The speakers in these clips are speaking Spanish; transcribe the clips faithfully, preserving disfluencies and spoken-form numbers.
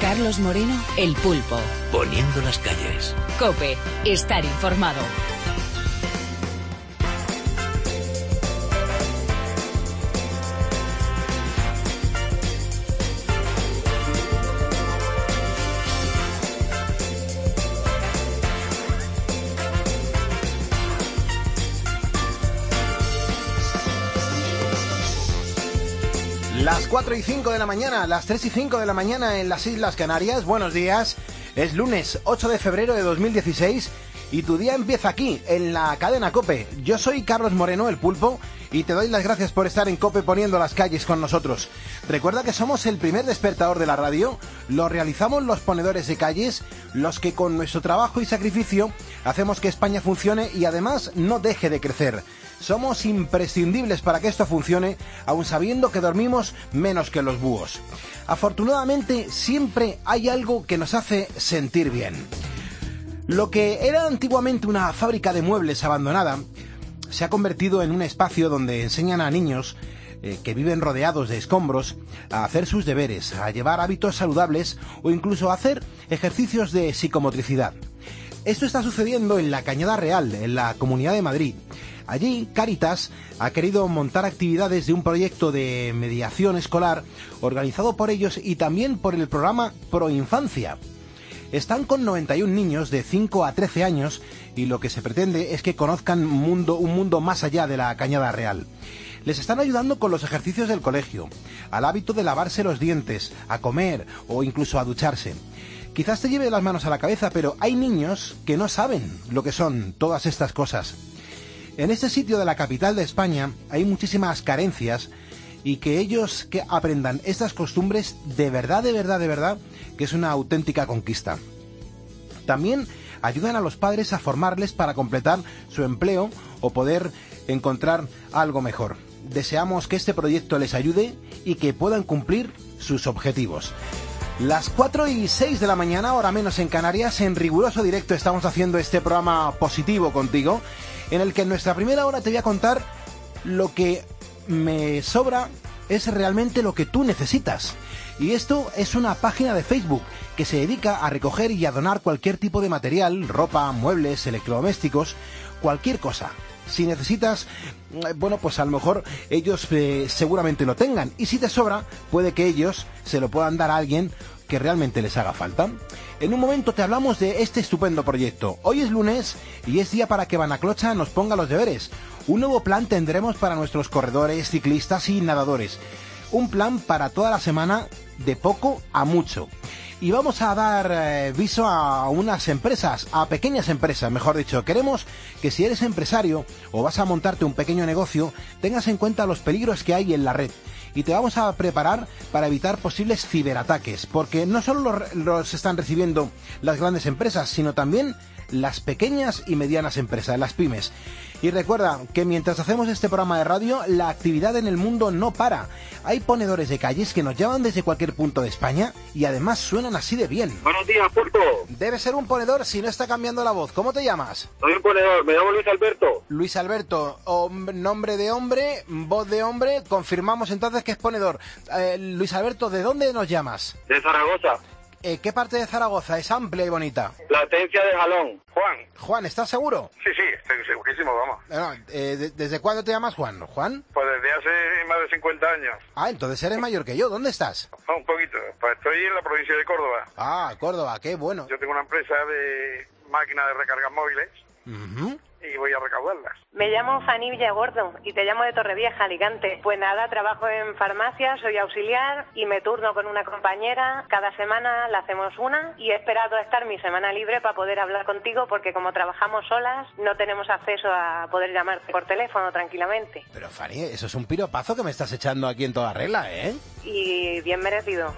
Carlos Moreno, El Pulpo. Poniendo las calles. COPE, estar informado. Las cuatro y cinco de la mañana, las tres y cinco de la mañana en las Islas Canarias. Buenos días. Es lunes ocho de febrero de dos mil dieciséis y tu día empieza aquí, en la cadena COPE. Yo soy Carlos Moreno, El Pulpo, y te doy las gracias por estar en COPE poniendo las calles con nosotros. Recuerda que somos el primer despertador de la radio, lo realizamos los ponedores de calles, los que con nuestro trabajo y sacrificio hacemos que España funcione y además no deje de crecer. Somos imprescindibles para que esto funcione, aun sabiendo que dormimos menos que los búhos. Afortunadamente, siempre hay algo que nos hace sentir bien. Lo que era antiguamente una fábrica de muebles abandonada se ha convertido en un espacio donde enseñan a niños eh, que viven rodeados de escombros a hacer sus deberes, a llevar hábitos saludables o incluso a hacer ejercicios de psicomotricidad. Esto está sucediendo en la Cañada Real, en la Comunidad de Madrid. Allí, Cáritas ha querido montar actividades de un proyecto de mediación escolar organizado por ellos y también por el programa Proinfancia. Están con noventa y un niños de cinco a trece años y lo que se pretende es que conozcan un mundo, un mundo más allá de la Cañada Real. Les están ayudando con los ejercicios del colegio, al hábito de lavarse los dientes, a comer o incluso a ducharse. Quizás te lleve las manos a la cabeza, pero hay niños que no saben lo que son todas estas cosas. En este sitio de la capital de España hay muchísimas carencias y que ellos que aprendan estas costumbres de verdad, de verdad, de verdad, que es una auténtica conquista. También ayudan a los padres a formarles para completar su empleo o poder encontrar algo mejor. Deseamos que este proyecto les ayude y que puedan cumplir sus objetivos. Las cuatro y seis de la mañana, hora menos en Canarias, en riguroso directo estamos haciendo este programa positivo contigo, en el que en nuestra primera hora te voy a contar lo que me sobra es realmente lo que tú necesitas. Y esto es una página de Facebook que se dedica a recoger y a donar cualquier tipo de material, ropa, muebles, electrodomésticos, cualquier cosa. Si necesitas, bueno, pues a lo mejor ellos eh, seguramente lo tengan. Y si te sobra, puede que ellos se lo puedan dar a alguien que realmente les haga falta. En un momento te hablamos de este estupendo proyecto. Hoy es lunes y es día para que Banaclocha nos ponga los deberes. Un nuevo plan tendremos para nuestros corredores, ciclistas y nadadores. Un plan para toda la semana, de poco a mucho. Y vamos a dar eh, viso a unas empresas, a pequeñas empresas, mejor dicho. Queremos que si eres empresario o vas a montarte un pequeño negocio, tengas en cuenta los peligros que hay en la red. Y te vamos a preparar para evitar posibles ciberataques, porque no solo los, los están recibiendo las grandes empresas, sino también las pequeñas y medianas empresas, las pymes. Y recuerda que mientras hacemos este programa de radio, la actividad en el mundo no para. Hay ponedores de calles que nos llaman desde cualquier punto de España y además suenan así de bien. Buenos días, Pulpo. Debe ser un ponedor si no está cambiando la voz. ¿Cómo te llamas? Soy un ponedor, me llamo Luis Alberto. Luis Alberto, hom- nombre de hombre, voz de hombre, confirmamos entonces que es ponedor. Eh, Luis Alberto, ¿de dónde nos llamas? De Zaragoza. Eh, ¿Qué parte de Zaragoza? Es amplia y bonita. Platencia de Jalón. Juan. Juan, ¿estás seguro? Sí, sí, estoy segurísimo, vamos. No, eh, de- ¿Desde cuándo te llamas Juan? ¿Juan? Pues desde hace más de cincuenta años. Ah, entonces eres mayor que yo. ¿Dónde estás? Ah, un poquito. Pues estoy en la provincia de Córdoba. Ah, Córdoba, qué bueno. Yo tengo una empresa de máquinas de recargas móviles Uh-huh. y voy a recaudarlas. Me llamo Fanny Villagordo y te llamo de Torrevieja, Alicante. Pues nada, trabajo en farmacia, soy auxiliar y me turno con una compañera. Cada semana la hacemos una y he esperado a estar mi semana libre para poder hablar contigo porque como trabajamos solas no tenemos acceso a poder llamarte por teléfono tranquilamente. Pero Fanny, eso es un piropazo que me estás echando aquí en toda regla, ¿eh? Y bien merecido.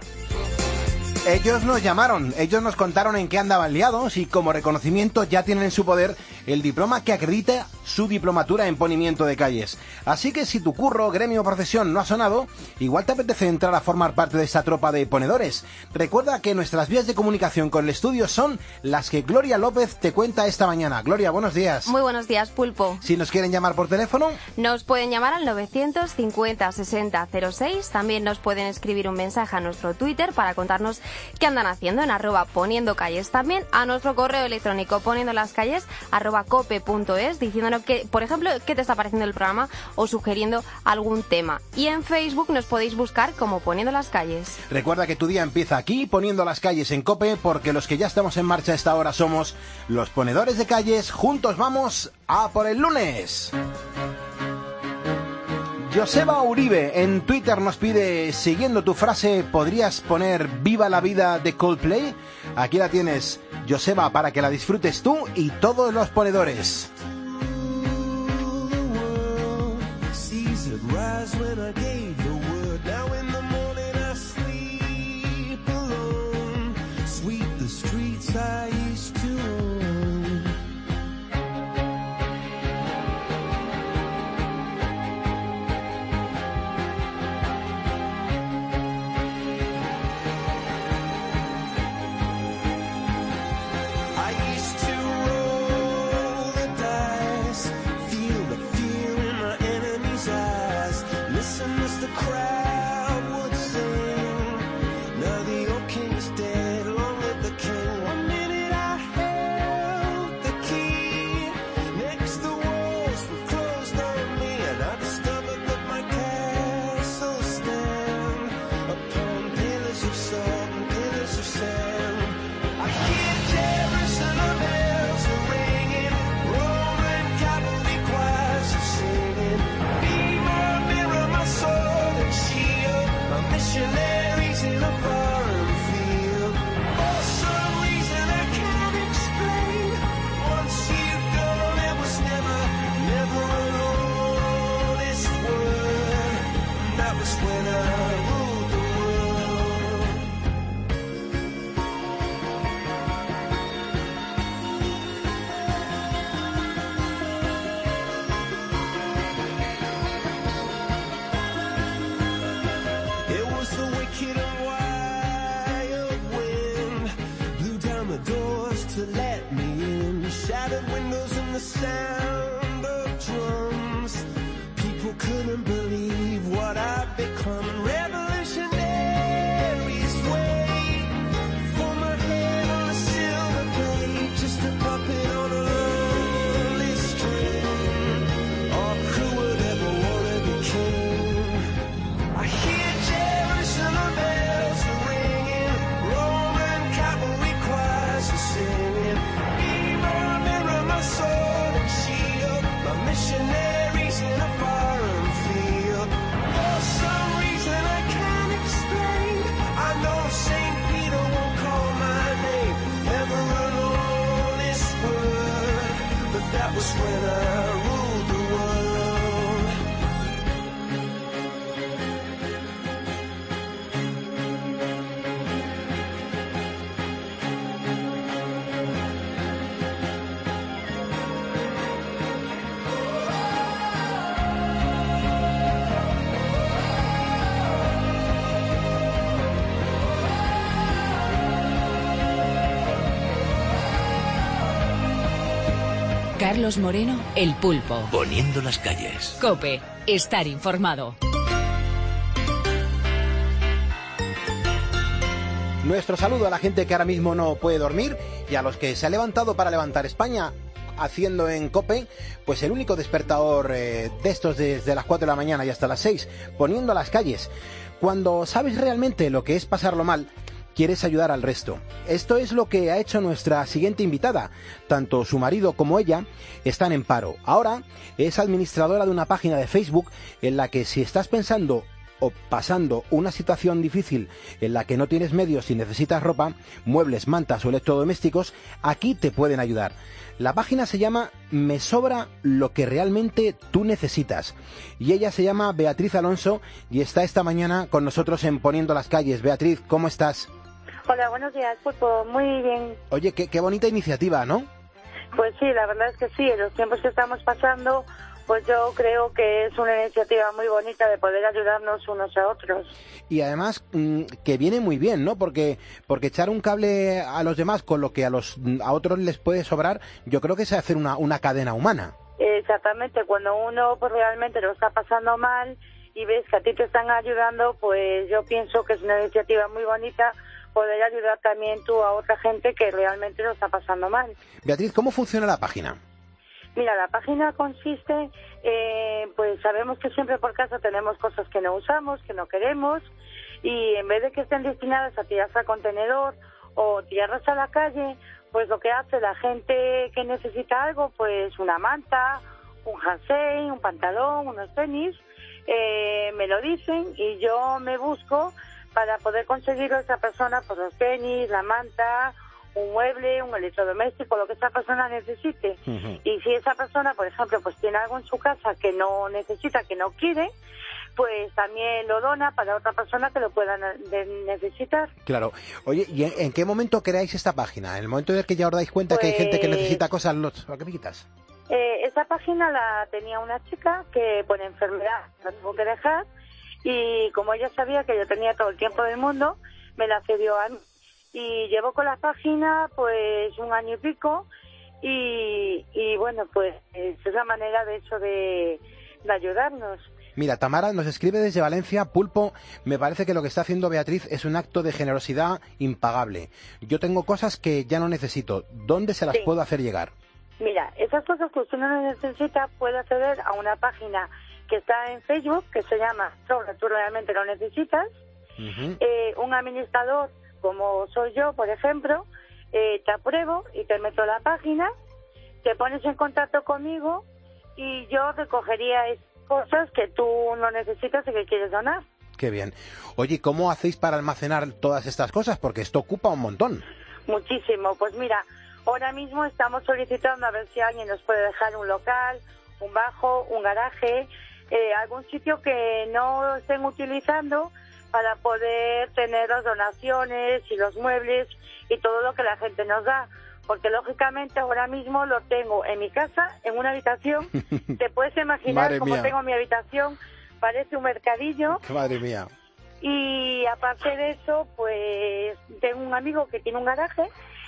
Ellos nos llamaron, ellos nos contaron en qué andaban liados y como reconocimiento ya tienen en su poder el diploma que acredita su diplomatura en ponimiento de calles. Así que si tu curro, gremio o profesión no ha sonado, igual te apetece entrar a formar parte de esta tropa de ponedores. Recuerda que nuestras vías de comunicación con el estudio son las que Gloria López te cuenta esta mañana. Gloria, buenos días. Muy buenos días, Pulpo. Si nos quieren llamar por teléfono, nos pueden llamar al novecientos cincuenta sesenta cero seis. También nos pueden escribir un mensaje a nuestro Twitter para contarnos qué andan haciendo en arroba poniendo calles. También a nuestro correo electrónico poniendo las calles arroba cope punto es, diciéndonos que, por ejemplo, qué te está pareciendo el programa o sugiriendo algún tema. Y en Facebook nos podéis buscar como Poniendo las Calles. Recuerda que tu día empieza aquí, Poniendo las Calles en Cope, porque los que ya estamos en marcha a esta hora somos los ponedores de calles. Juntos vamos a por el lunes. Joseba Uribe en Twitter nos pide, siguiendo tu frase, ¿podrías poner Viva la Vida de Coldplay? Aquí la tienes, Joseba, para que la disfrutes tú y todos los ponedores. Carlos Moreno, El Pulpo. Poniendo las calles. Cope, estar informado. Nuestro saludo a la gente que ahora mismo no puede dormir y a los que se ha levantado para levantar España, haciendo en Cope pues el único despertador eh, de estos desde las cuatro de la mañana y hasta las seis, Poniendo las Calles. Cuando sabes realmente lo que es pasarlo mal, quieres ayudar al resto. Esto es lo que ha hecho nuestra siguiente invitada. Tanto su marido como ella están en paro. Ahora es administradora de una página de Facebook en la que, si estás pensando o pasando una situación difícil en la que no tienes medios y necesitas ropa, muebles, mantas o electrodomésticos, aquí te pueden ayudar. La página se llama Me Sobra Lo Que Realmente Tú Necesitas y ella se llama Beatriz Alonso y está esta mañana con nosotros en Poniendo las Calles. Beatriz, ¿cómo estás? Hola, buenos días, Pulpo. Muy bien. Oye, qué, qué bonita iniciativa, ¿no? Pues sí, la verdad es que sí, en los tiempos que estamos pasando, pues yo creo que es una iniciativa muy bonita de poder ayudarnos unos a otros. Y además mmm, que viene muy bien, ¿no? Porque porque echar un cable a los demás con lo que a los a otros les puede sobrar, yo creo que es hacer una, una cadena humana. Exactamente, cuando uno pues realmente lo está pasando mal y ves que a ti te están ayudando, pues yo pienso que es una iniciativa muy bonita poder ayudar también tú a otra gente que realmente lo está pasando mal. Beatriz, ¿cómo funciona la página? Mira, la página consiste, eh, pues sabemos que siempre por casa tenemos cosas que no usamos, que no queremos, y en vez de que estén destinadas a tirarse al contenedor o tirarlas a la calle, pues lo que hace la gente que necesita algo, pues una manta, un jersey, un pantalón, unos tenis, eh, me lo dicen y yo me busco para poder conseguir a esa persona pues los tenis, la manta, un mueble, un electrodoméstico, lo que esa persona necesite. Uh-huh. Y si esa persona, por ejemplo, pues tiene algo en su casa que no necesita, que no quiere, pues también lo dona para otra persona que lo pueda necesitar. Claro. Oye, ¿y en, en qué momento creáis esta página? ¿En el momento en el que ya os dais cuenta pues... que hay gente que necesita cosas? ¿A qué me quitas? Eh, esa página la tenía una chica que por enfermedad la tuvo que dejar, y como ella sabía que yo tenía todo el tiempo del mundo, me la cedió a mí. Y llevo con la página pues un año y pico, y, y bueno, pues es la manera de eso de, de ayudarnos. Mira, Tamara nos escribe desde Valencia: Pulpo, me parece que lo que está haciendo Beatriz es un acto de generosidad impagable. Yo tengo cosas que ya no necesito. ¿Dónde se las sí. puedo hacer llegar? Mira, esas cosas que usted no necesita puede acceder a una página que está en Facebook, que se llama Sobra, tú realmente lo necesitas. Uh-huh. Eh, un administrador, como soy yo, por ejemplo, eh, te apruebo y te meto a la página, te pones en contacto conmigo y yo recogería esas cosas que tú no necesitas y que quieres donar. Qué bien. Oye, ¿cómo hacéis para almacenar todas estas cosas? Porque esto ocupa un montón. Muchísimo. Pues mira, ahora mismo estamos solicitando a ver si alguien nos puede dejar un local, un bajo, un garaje, eh, algún sitio que no estén utilizando para poder tener las donaciones y los muebles y todo lo que la gente nos da. Porque lógicamente ahora mismo lo tengo en mi casa, en una habitación. Te puedes imaginar cómo tengo mi habitación, parece un mercadillo. Madre mía. Y aparte de eso, pues tengo un amigo que tiene un garaje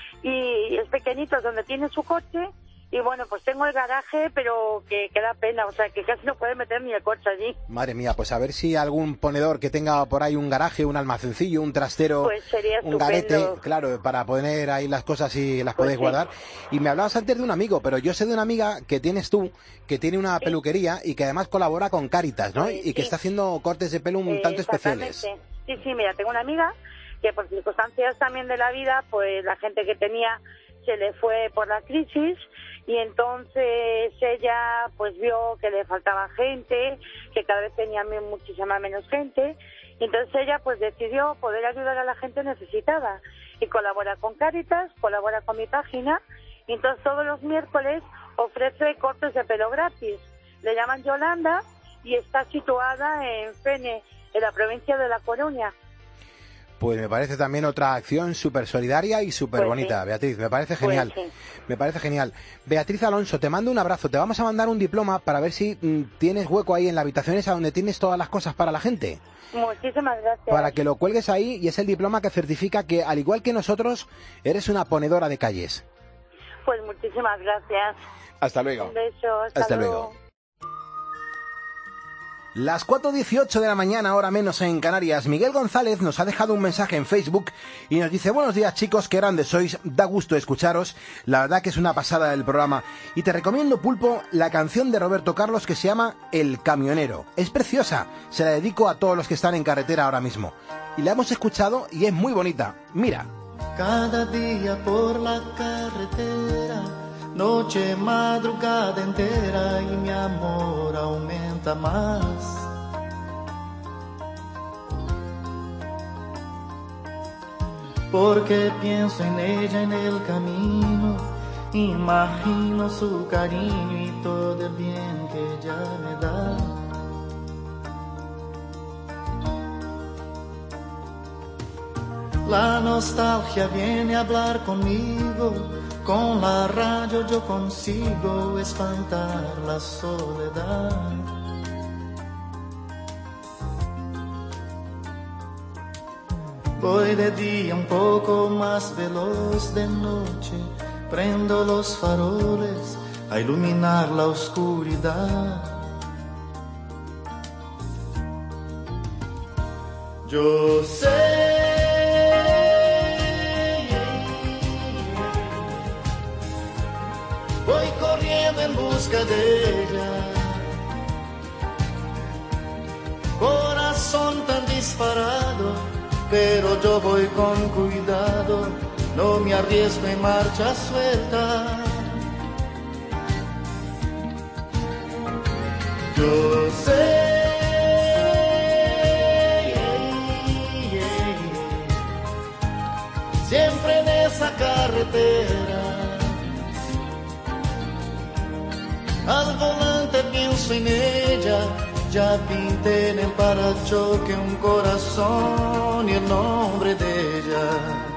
y es pequeñito, donde tiene su coche. Y bueno, pues tengo el garaje, pero que, que da pena, o sea, que casi no puede meter ni el coche allí. Madre mía, pues a ver si algún ponedor que tenga por ahí un garaje, un almacencillo, un trastero, pues sería un garete, claro, para poner ahí las cosas y las pues podéis sí. guardar. Y me hablabas antes de un amigo, pero yo sé de una amiga que tienes tú, que tiene una sí. peluquería y que además colabora con Cáritas, ¿no? Pues y que sí. está haciendo cortes de pelo un eh, tanto especiales. Sí, sí, mira, tengo una amiga que por circunstancias también de la vida, pues la gente que tenía se le fue por la crisis. Y entonces ella pues vio que le faltaba gente, que cada vez tenía muchísima menos gente, y entonces ella pues decidió poder ayudar a la gente necesitada y colabora con Cáritas, colabora con mi página, y entonces todos los miércoles ofrece cortes de pelo gratis. Le llaman Yolanda y está situada en Fene, en la provincia de La Coruña. Pues me parece también otra acción súper solidaria y súper pues bonita, sí. Beatriz, me parece genial, pues sí. me parece genial. Beatriz Alonso, te mando un abrazo, te vamos a mandar un diploma para ver si mm, tienes hueco ahí en la habitación esa donde tienes todas las cosas para la gente. Muchísimas gracias. Para que lo cuelgues ahí, y es el diploma que certifica que, al igual que nosotros, eres una ponedora de calles. Pues muchísimas gracias. Hasta luego. Un beso, hasta, hasta luego. luego. Las cuatro dieciocho de la mañana, hora menos en Canarias. Miguel González nos ha dejado un mensaje en Facebook y nos dice: buenos días, chicos, qué grandes sois, da gusto escucharos, la verdad que es una pasada el programa. Y te recomiendo, Pulpo, la canción de Roberto Carlos que se llama El Camionero. Es preciosa, se la dedico a todos los que están en carretera ahora mismo. Y la hemos escuchado y es muy bonita, mira. Cada día por la carretera, noche, madrugada entera, y mi amor aumenta más. Porque pienso en ella en el camino, imagino su cariño y todo el bien que ella me da. La nostalgia viene a hablar conmigo, con la radio yo consigo espantar la soledad. Voy de día un poco más veloz, de noche prendo los faroles a iluminar la oscuridad. Yo sé, voy corriendo en busca de ella, corazón tan disparado, pero yo voy con cuidado, no me arriesgo en marcha suelta. Yo sé, siempre en esa carretera, al volante pienso en ella, ya pinté en el parachoque un corazón y el nombre de ella.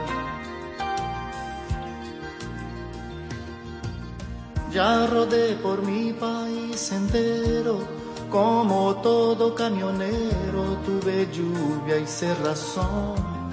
Ya rodé por mi país entero, como todo camionero, tuve lluvia y cerrazón.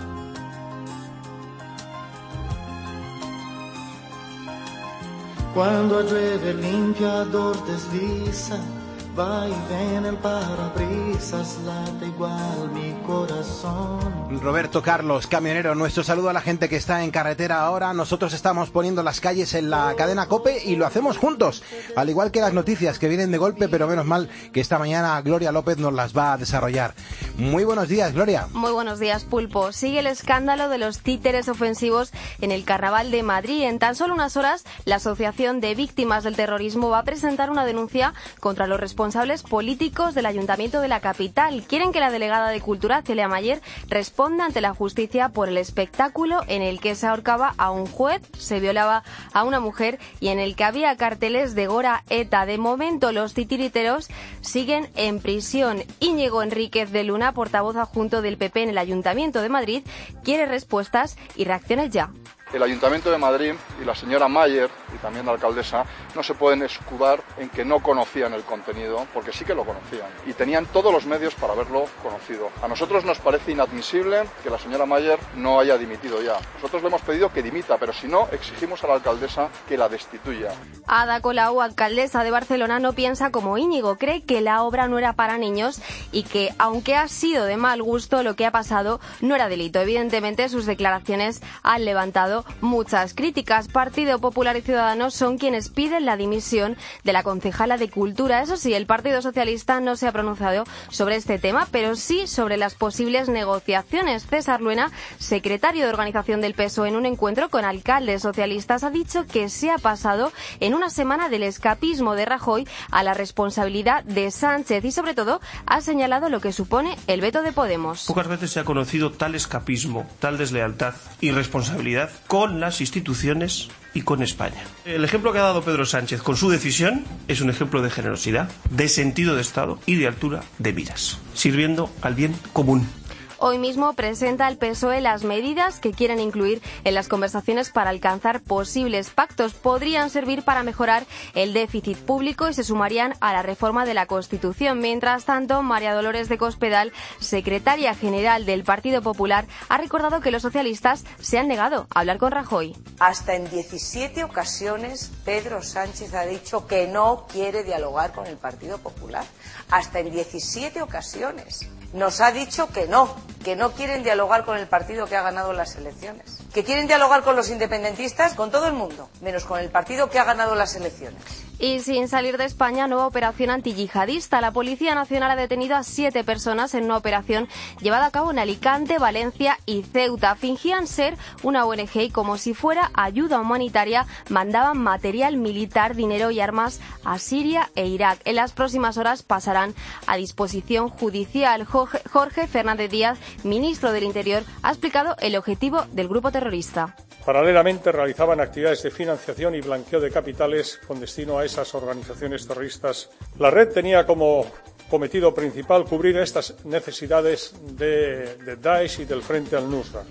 Cuando llueve el limpiador desliza, va y ven el parabrisas, late igual mi corazón. Roberto Carlos, camionero, nuestro saludo a la gente que está en carretera ahora. Nosotros estamos poniendo las calles en la cadena COPE y lo hacemos juntos, al igual que las noticias que vienen de golpe, pero menos mal que esta mañana Gloria López nos las va a desarrollar. Muy buenos días, Gloria. Muy buenos días, Pulpo. Sigue el escándalo de los títeres ofensivos en el Carnaval de Madrid. En tan solo unas horas, la Asociación de Víctimas del Terrorismo va a presentar una denuncia contra los responsables políticos del Ayuntamiento de la capital. Quieren que la delegada de Cultura, Celia Mayer, responda ante la justicia por el espectáculo en el que se ahorcaba a un juez, se violaba a una mujer y en el que había carteles de Gora ETA. De momento, los titiriteros siguen en prisión. Íñigo Enríquez de Luna, portavoz adjunto del P P en el Ayuntamiento de Madrid, quiere respuestas y reacciones ya. El Ayuntamiento de Madrid y la señora Mayer, y también la alcaldesa, no se pueden escudar en que no conocían el contenido, porque sí que lo conocían, y tenían todos los medios para haberlo conocido. A nosotros nos parece inadmisible que la señora Mayer no haya dimitido ya. Nosotros le hemos pedido que dimita, pero si no, exigimos a la alcaldesa que la destituya. Ada Colau, alcaldesa de Barcelona, no piensa como Íñigo. Cree que la obra no era para niños y que, aunque ha sido de mal gusto lo que ha pasado, no era delito. Evidentemente, sus declaraciones han levantado muchas críticas. Partido Popular y Ciudadanos son quienes piden la dimisión de la concejala de Cultura. Eso sí, el Partido Socialista no se ha pronunciado sobre este tema, pero sí sobre las posibles negociaciones. César Luena, secretario de organización del P S O E, en un encuentro con alcaldes socialistas, ha dicho que se ha pasado en una semana del escapismo de Rajoy a la responsabilidad de Sánchez y, sobre todo, ha señalado lo que supone el veto de Podemos. Pocas veces se ha conocido tal escapismo, tal deslealtad y responsabilidad con las instituciones y con España. El ejemplo que ha dado Pedro Sánchez con su decisión es un ejemplo de generosidad, de sentido de Estado y de altura de miras, sirviendo al bien común. Hoy mismo presenta el P S O E las medidas que quieren incluir en las conversaciones para alcanzar posibles pactos. Podrían servir para mejorar el déficit público y se sumarían a la reforma de la Constitución. Mientras tanto, María Dolores de Cospedal, secretaria general del Partido Popular, ha recordado que los socialistas se han negado a hablar con Rajoy. Hasta en diecisiete ocasiones Pedro Sánchez ha dicho que no quiere dialogar con el Partido Popular. Hasta en diecisiete ocasiones. Nos ha dicho que no, que no quieren dialogar con el partido que ha ganado las elecciones. Que quieren dialogar con los independentistas, con todo el mundo, menos con el partido que ha ganado las elecciones. Y sin salir de España, nueva operación antiyihadista. La Policía Nacional ha detenido a siete personas en una operación llevada a cabo en Alicante, Valencia y Ceuta. Fingían ser una O N G y, como si fuera ayuda humanitaria, mandaban material militar, dinero y armas a Siria e Irak. En las próximas horas pasarán a disposición judicial. Jorge Fernández Díaz, ministro del Interior, ha explicado el objetivo del grupo terrorista. Paralelamente realizaban actividades de financiación y blanqueo de capitales con destino a esas organizaciones terroristas. La red tenía como cometido principal cubrir estas necesidades de, de Daesh y del Frente al-Nusra.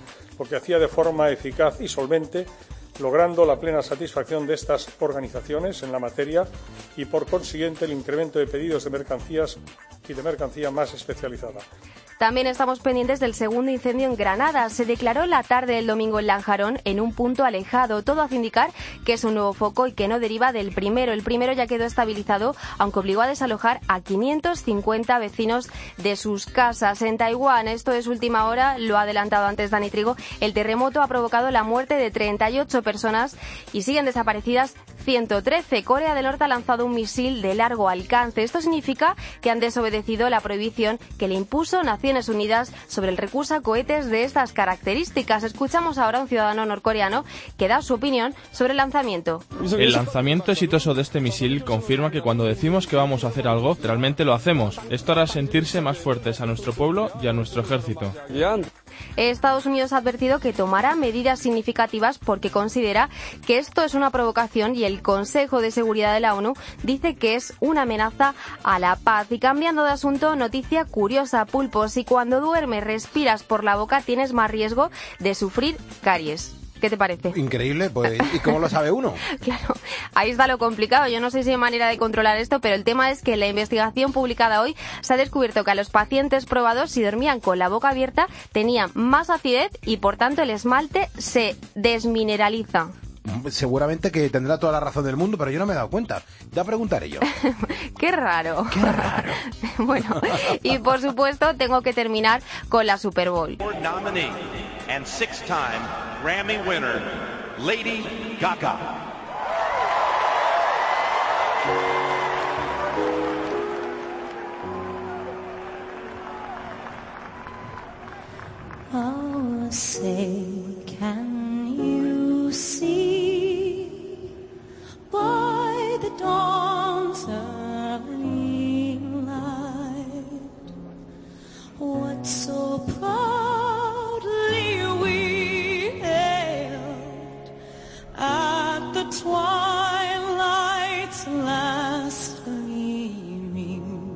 lo que hacía de forma eficaz y solvente, logrando la plena satisfacción de estas organizaciones en la materia y, por consiguiente, el incremento de pedidos de mercancías y de mercancía más especializada. También estamos pendientes del segundo incendio en Granada. Se declaró la tarde del domingo en Lanjarón, en un punto alejado. Todo hace indicar que es un nuevo foco y que no deriva del primero. El primero ya quedó estabilizado, aunque obligó a desalojar a quinientos cincuenta vecinos de sus casas. En Taiwán, esto es última hora, lo ha adelantado antes Dani Trigo, el terremoto ha provocado la muerte de treinta y ocho personas y siguen desaparecidas ciento trece. Corea del Norte ha lanzado un misil de largo alcance. Esto significa que han desobedecido la prohibición que le impuso Naciones Unidas sobre el recurso a cohetes de estas características. Escuchamos ahora a un ciudadano norcoreano que da su opinión sobre el lanzamiento. El lanzamiento exitoso de este misil confirma que cuando decimos que vamos a hacer algo, realmente lo hacemos. Esto hará sentirse más fuertes a nuestro pueblo y a nuestro ejército. Estados Unidos ha advertido que tomará medidas significativas porque considera que esto es una provocación y el Consejo de Seguridad de la ONU dice que es una amenaza a la paz. Y cambiando de asunto, noticia curiosa, Pulpo. Si cuando duermes respiras por la boca tienes más riesgo de sufrir caries. ¿Qué te parece? Increíble, pues, ¿y cómo lo sabe uno? Claro, ahí está lo complicado. Yo no sé si hay manera de controlar esto, pero el tema es que en la investigación publicada hoy se ha descubierto que a los pacientes probados, si dormían con la boca abierta, tenían más acidez y, por tanto, el esmalte se desmineraliza. Seguramente que tendrá toda la razón del mundo, pero yo no me he dado cuenta. Ya preguntaré yo. Qué raro. Qué raro. Bueno, y por supuesto tengo que terminar con la Super Bowl. Nominee and six-time Grammy winner, Lady Gaga. Oh, say, can you see by the dawn's early light what so proudly we hailed at the twilight's last gleaming,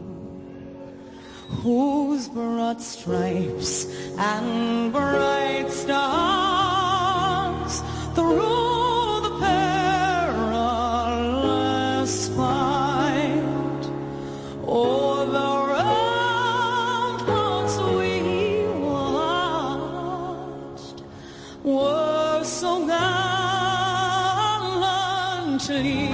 whose broad stripes and bright stars through the perilous fight o'er the ramparts we watched were so gallantly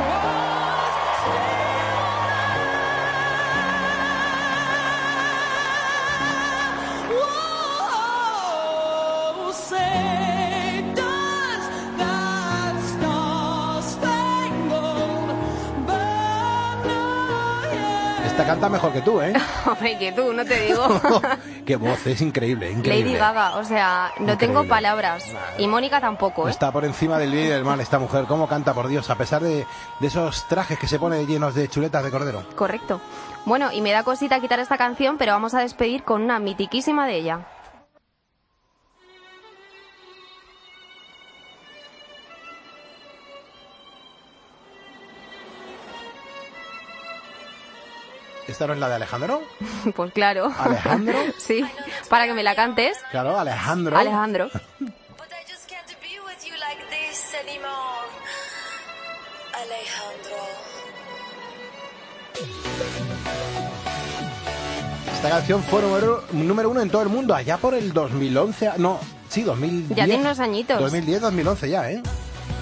Esta canta mejor que tú, ¿eh? Hombre, que tú, no te digo. Qué voz, es increíble, increíble. Lady Gaga, o sea, no increíble. Tengo palabras. Y Mónica tampoco, ¿eh? Está por encima del bien y del mal esta mujer. ¿Cómo canta, por Dios? A pesar de, de esos trajes que se pone llenos de chuletas de cordero. Correcto. Bueno, y me da cosita quitar esta canción, pero vamos a despedir con una mitiquísima de ella. ¿Esta no es la de Alejandro? Pues claro. ¿Alejandro? Sí, para que me la cantes. Claro, Alejandro. Alejandro. Esta canción fue número, número uno en todo el mundo, allá por el dos mil once. No, sí, dos mil diez. Ya tiene unos añitos. dos mil diez, dos mil once ya, ¿eh?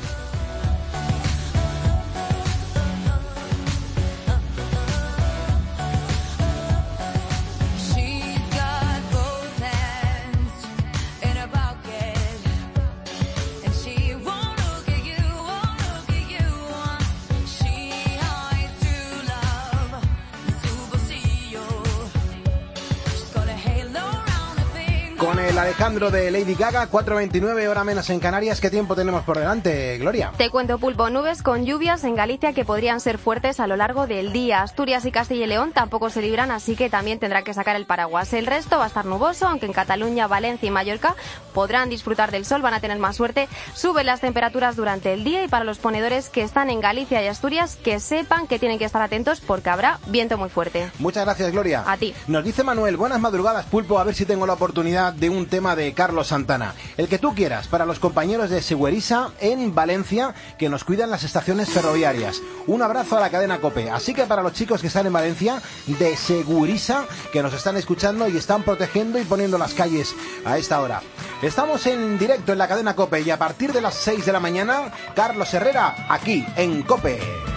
Con el Alejandro de Lady Gaga, cuatro veintinueve, hora menos en Canarias. ¿Qué tiempo tenemos por delante, Gloria? Te cuento, Pulpo, nubes con lluvias en Galicia que podrían ser fuertes a lo largo del día. Asturias y Castilla y León tampoco se libran, así que también tendrá que sacar el paraguas. El resto va a estar nuboso, aunque en Cataluña, Valencia y Mallorca podrán disfrutar del sol, van a tener más suerte. Suben las temperaturas durante el día y para los ponedores que están en Galicia y Asturias, que sepan que tienen que estar atentos porque habrá viento muy fuerte. Muchas gracias, Gloria. A ti. Nos dice Manuel, buenas madrugadas, Pulpo, a ver si tengo la oportunidad de un tema de Carlos Santana. El que tú quieras, para los compañeros de Seguerisa en Valencia, que nos cuidan las estaciones ferroviarias. Un abrazo a la cadena COPE. Así que para los chicos que están en Valencia, de Seguerisa, que nos están escuchando y están protegiendo y poniendo las calles a esta hora. Estamos en directo en la cadena COPE y a partir de las seis de la mañana, Carlos Herrera, aquí en COPE.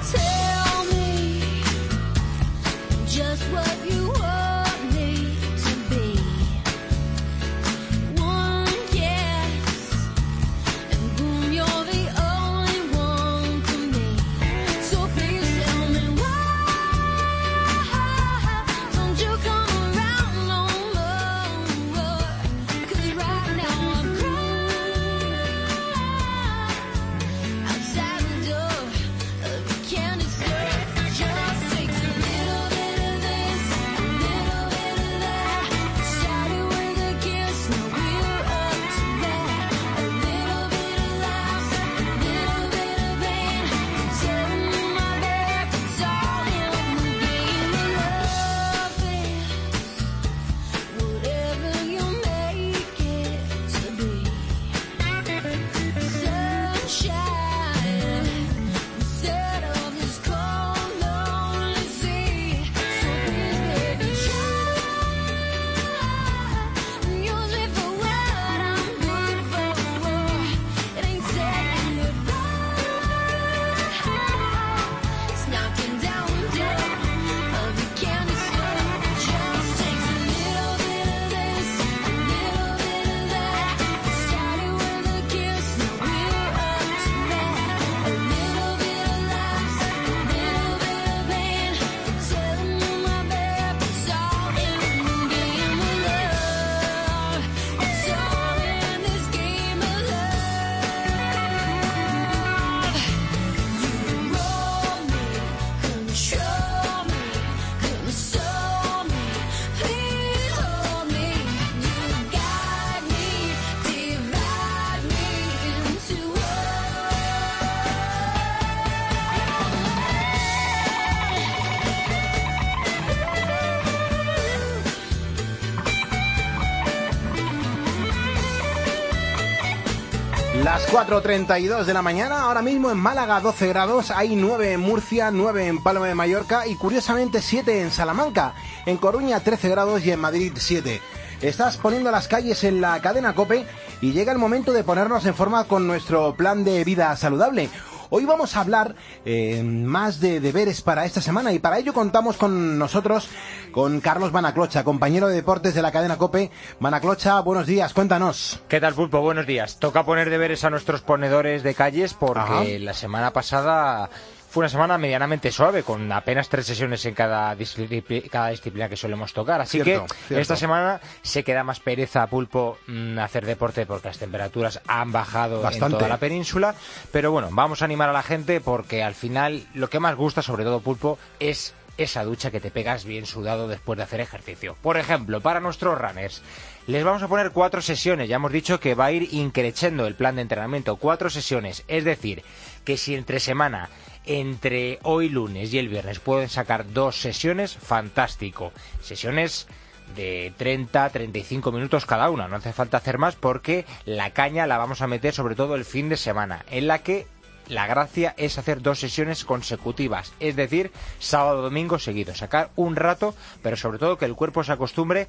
Las cuatro treinta y dos de la mañana, ahora mismo en Málaga doce grados, hay nueve en Murcia, nueve en Palma de Mallorca y curiosamente siete en Salamanca, en Coruña trece grados y en Madrid siete. Estás poniendo las calles en la cadena COPE y llega el momento de ponernos en forma con nuestro plan de vida saludable. Hoy vamos a hablar eh, más de deberes para esta semana y para ello contamos con nosotros, con Carlos Manaclocha, compañero de deportes de la cadena COPE. Manaclocha, buenos días, cuéntanos. ¿Qué tal, Pulpo? Buenos días. Toca poner deberes a nuestros ponedores de calles porque Ajá. la semana pasada fue una semana medianamente suave, con apenas tres sesiones en cada, discipli- cada disciplina que solemos tocar. Así cierto, que cierto. Esta semana se queda más pereza, Pulpo, mmm, hacer deporte porque las temperaturas han bajado Bastante. en toda la península. Pero bueno, vamos a animar a la gente porque al final lo que más gusta, sobre todo, Pulpo, es esa ducha que te pegas bien sudado después de hacer ejercicio. Por ejemplo, para nuestros runners, les vamos a poner cuatro sesiones. Ya hemos dicho que va a ir increciendo el plan de entrenamiento. Cuatro sesiones, es decir, que si entre semana, entre hoy lunes y el viernes pueden sacar dos sesiones, fantástico. Sesiones de treinta a treinta y cinco minutos cada una, no hace falta hacer más porque la caña la vamos a meter sobre todo el fin de semana, en la que la gracia es hacer dos sesiones consecutivas, es decir, sábado domingo seguido, sacar un rato, pero sobre todo que el cuerpo se acostumbre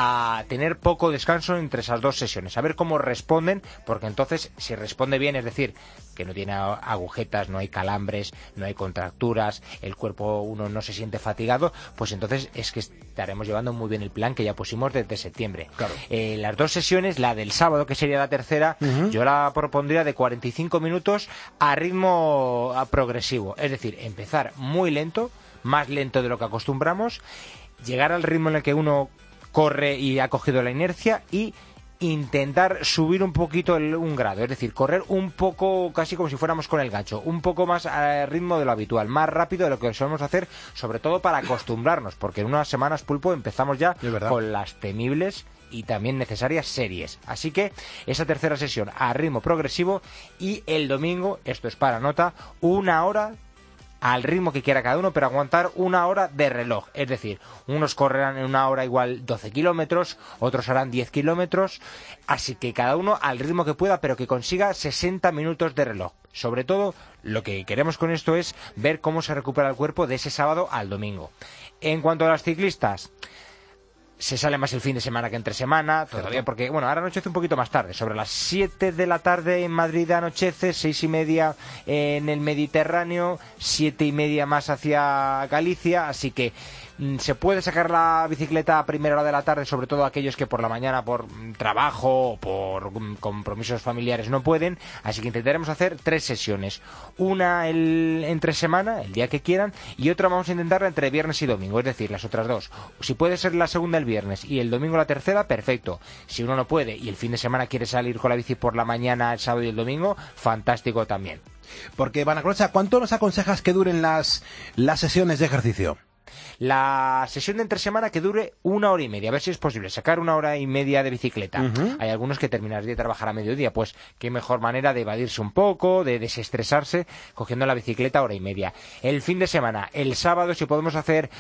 a tener poco descanso entre esas dos sesiones, a ver cómo responden, porque entonces si responde bien, es decir, que no tiene agujetas, no hay calambres, no hay contracturas, el cuerpo uno no se siente fatigado, pues entonces es que estaremos llevando muy bien el plan que ya pusimos desde septiembre. Claro. Eh, las dos sesiones, la del sábado, que sería la tercera, uh-huh. yo la propondría de cuarenta y cinco minutos a ritmo progresivo, es decir, empezar muy lento, más lento de lo que acostumbramos, llegar al ritmo en el que uno corre y ha cogido la inercia y intentar subir un poquito el, un grado, es decir, correr un poco, casi como si fuéramos con el gancho, un poco más al ritmo de lo habitual, más rápido de lo que solemos hacer, sobre todo para acostumbrarnos, porque en unas semanas, Pulpo, empezamos ya con las temibles y también necesarias series. Así que esa tercera sesión a ritmo progresivo y el domingo, esto es para nota, una hora al ritmo que quiera cada uno, pero aguantar una hora de reloj. Es decir, unos correrán en una hora igual doce kilómetros, otros harán diez kilómetros, así que cada uno al ritmo que pueda, pero que consiga sesenta minutos de reloj. Sobre todo, lo que queremos con esto es ver cómo se recupera el cuerpo de ese sábado al domingo. En cuanto a las ciclistas, se sale más el fin de semana que entre semana, todavía porque, bueno, ahora anochece un poquito más tarde, sobre las siete de la tarde en Madrid anochece, seis y media en el Mediterráneo, siete y media más hacia Galicia, así que mm, se puede sacar la bicicleta a primera hora de la tarde, sobre todo aquellos que por la mañana por mm, trabajo o por mm, compromisos familiares no pueden, así que intentaremos hacer tres sesiones, una el, entre semana, el día que quieran, y otra vamos a intentarla entre viernes y domingo, es decir, las otras dos. Si puede ser la segunda el viernes y el domingo la tercera, perfecto. Si uno no puede y el fin de semana quiere salir con la bici por la mañana, el sábado y el domingo, fantástico también. Porque, Vanaclocha, ¿cuánto nos aconsejas que duren las, las sesiones de ejercicio? La sesión de entre semana que dure una hora y media, a ver si es posible sacar una hora y media de bicicleta. Uh-huh. Hay algunos que terminan de trabajar a mediodía, pues qué mejor manera de evadirse un poco, de desestresarse, cogiendo la bicicleta hora y media. El fin de semana, el sábado, si podemos hacer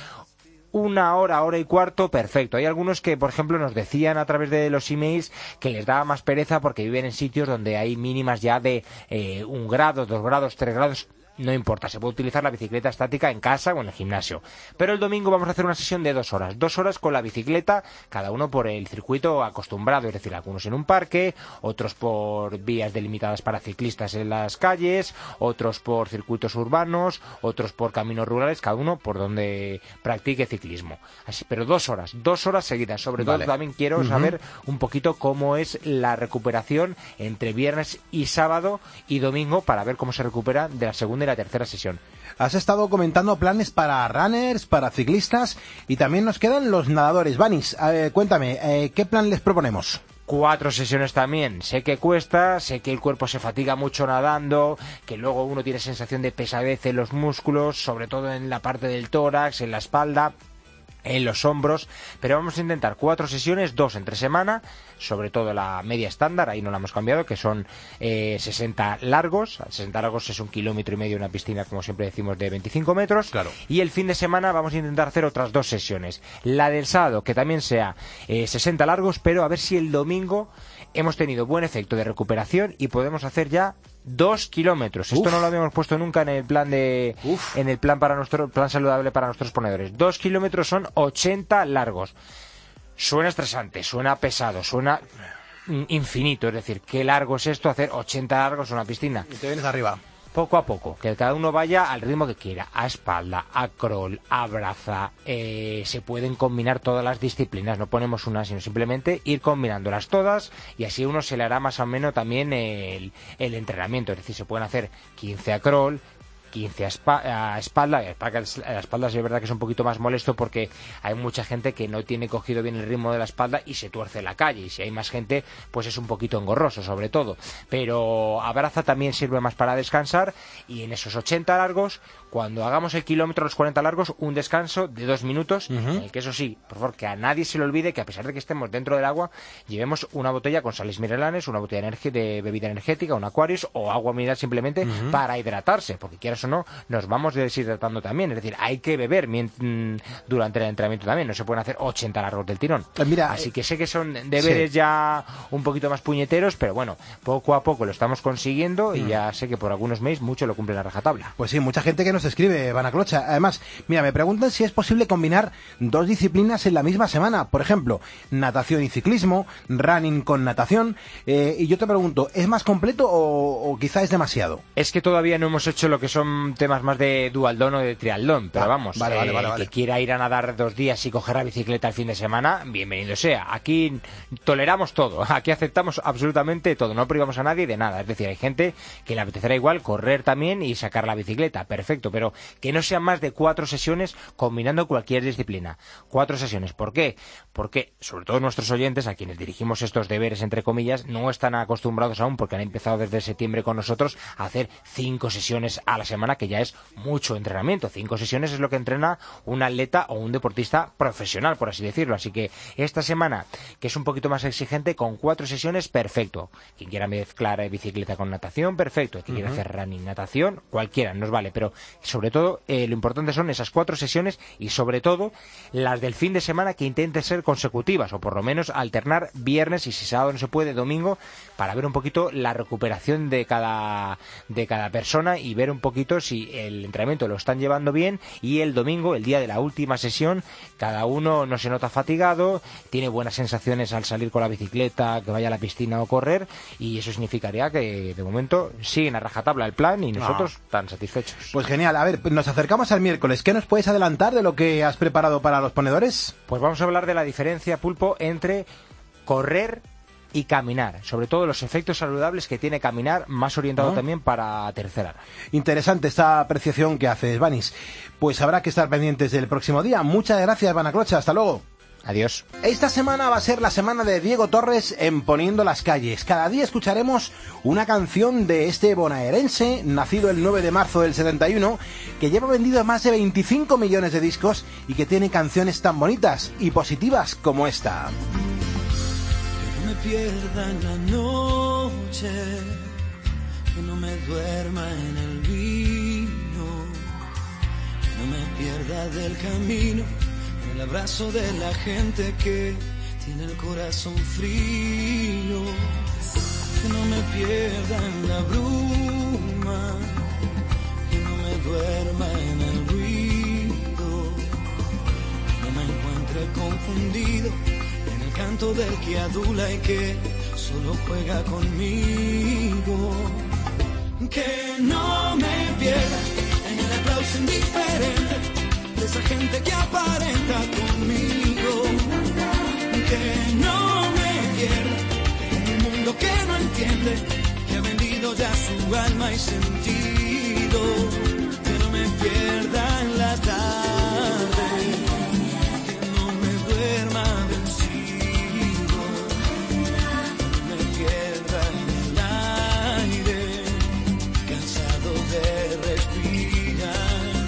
una hora, hora y cuarto, perfecto. Hay algunos que, por ejemplo, nos decían a través de los emails que les daba más pereza porque viven en sitios donde hay mínimas ya de eh, un grado, dos grados, tres grados. No importa, se puede utilizar la bicicleta estática en casa o en el gimnasio. Pero el domingo vamos a hacer una sesión de dos horas. Dos horas con la bicicleta, cada uno por el circuito acostumbrado. Es decir, algunos en un parque, otros por vías delimitadas para ciclistas en las calles, otros por circuitos urbanos, otros por caminos rurales, cada uno por donde practique ciclismo. Así, pero dos horas, dos horas seguidas. Sobre vale. todo también quiero uh-huh. saber un poquito cómo es la recuperación entre viernes y sábado y domingo para ver cómo se recupera de la segunda y la tercera sesión. Has estado comentando planes para runners, para ciclistas y también nos quedan los nadadores. Vanis, eh, cuéntame, eh, ¿qué plan les proponemos? Cuatro sesiones también. Sé que cuesta, sé que el cuerpo se fatiga mucho nadando, que luego uno tiene sensación de pesadez en los músculos, sobre todo en la parte del tórax, en la espalda, en los hombros, pero vamos a intentar cuatro sesiones, dos entre semana, sobre todo la media estándar, ahí no la hemos cambiado, que son eh, sesenta largos, sesenta largos es un kilómetro y medio en una piscina, como siempre decimos, de veinticinco metros, claro. Y el fin de semana vamos a intentar hacer otras dos sesiones, la del sábado, que también sea eh, sesenta largos, pero a ver si el domingo hemos tenido buen efecto de recuperación y podemos hacer ya dos kilómetros. Esto Uf. no lo habíamos puesto nunca en el plan de Uf. en el plan para nuestro plan saludable para nuestros ponedores. Dos kilómetros son ochenta largos. Suena estresante, suena pesado, suena infinito. Es decir, qué largo es esto hacer ochenta largos en una piscina. Y te vienes arriba. Poco a poco, que cada uno vaya al ritmo que quiera, a espalda, a crawl, a braza, eh, se pueden combinar todas las disciplinas, no ponemos una, sino simplemente ir combinándolas todas y así uno se le hará más o menos también el, el entrenamiento, es decir, se pueden hacer quince a crawl, quince a, espa- a espalda, a la espalda sí es verdad que es un poquito más molesto porque hay mucha gente que no tiene cogido bien el ritmo de la espalda y se tuerce la calle, y si hay más gente pues es un poquito engorroso sobre todo, pero a braza también sirve más para descansar, y en esos ochenta largos, cuando hagamos el kilómetro, los cuarenta largos, un descanso de dos minutos, uh-huh. en el que eso sí, por favor, que a nadie se le olvide que a pesar de que estemos dentro del agua, llevemos una botella con sales minerales, una botella de bebida energética, un Aquarius o agua mineral simplemente uh-huh. para hidratarse, porque quieras o no, nos vamos deshidratando también, es decir, hay que beber mient- durante el entrenamiento también, no se pueden hacer ochenta largos del tirón. Mira, así que sé que son deberes sí. ya un poquito más puñeteros, pero bueno, poco a poco lo estamos consiguiendo y mm. ya sé que por algunos meses mucho lo cumplen a rajatabla. Pues sí, mucha gente que nos escribe, Vanaclocha. Además, mira, me preguntan si es posible combinar dos disciplinas en la misma semana, por ejemplo, natación y ciclismo, running con natación, eh, y yo te pregunto, ¿es más completo o, o quizá es demasiado? Es que todavía no hemos hecho lo que son temas más de dualdón o de triatlón, pero ah, vamos, vale, eh, vale, vale, vale. que quiera ir a nadar dos días y coger la bicicleta el fin de semana, bienvenido sea. Aquí toleramos todo, aquí aceptamos absolutamente todo, no privamos a nadie de nada. Es decir, hay gente que le apetecerá igual correr también y sacar la bicicleta, perfecto, pero que no sean más de cuatro sesiones combinando cualquier disciplina. Cuatro sesiones, ¿por qué? Porque, sobre todo nuestros oyentes, a quienes dirigimos estos deberes, entre comillas, no están acostumbrados aún, porque han empezado desde septiembre con nosotros, a hacer cinco sesiones a la semana. semana, que ya es mucho entrenamiento. Cinco sesiones es lo que entrena un atleta o un deportista profesional, por así decirlo. Así que esta semana, que es un poquito más exigente, con cuatro sesiones, perfecto. Quien quiera mezclar bicicleta con natación, perfecto. Quien quiera Uh-huh. hacer running, natación, cualquiera, nos vale. Pero sobre todo, eh, lo importante son esas cuatro sesiones y sobre todo las del fin de semana, que intenten ser consecutivas, o por lo menos alternar viernes y, si sábado no se puede, domingo, para ver un poquito la recuperación de cada, de cada persona y ver un poquito si el entrenamiento lo están llevando bien, y el domingo, el día de la última sesión, cada uno no se nota fatigado, tiene buenas sensaciones al salir con la bicicleta, que vaya a la piscina o correr, y eso significaría que de momento siguen a rajatabla el plan y nosotros Ah. tan satisfechos. Pues genial. A ver, nos acercamos al miércoles. ¿Qué nos puedes adelantar de lo que has preparado para los ponedores? Pues vamos a hablar de la diferencia, Pulpo, entre correr y caminar, sobre todo los efectos saludables que tiene caminar, más orientado ¿No? también para tercera edad. Interesante esta apreciación que haces, Vanis. Pues habrá que estar pendientes del próximo día. Muchas gracias, Vanaclocha. Hasta luego. Adiós. Esta semana va a ser la semana de Diego Torres en Poniendo las Calles. Cada día escucharemos una canción de este bonaerense, nacido el nueve de marzo del setenta y uno, que lleva vendido más de veinticinco millones de discos y que tiene canciones tan bonitas y positivas como esta. Que no me pierda en la noche, que no me duerma en el vino, que no me pierda del camino, el abrazo de la gente que tiene el corazón frío, que no me pierda en la bruma, que no me duerma en el ruido, que no me encuentre confundido en el canto del que adula y que solo juega conmigo, que no me pierda en el aplauso indiferente de esa gente que aparenta conmigo, que no me pierda en un mundo que no entiende, que ha vendido ya su alma y sentido, que no me pierda en la tarde, que no me duerma vencido, que no me pierda en el aire, cansado de respirar.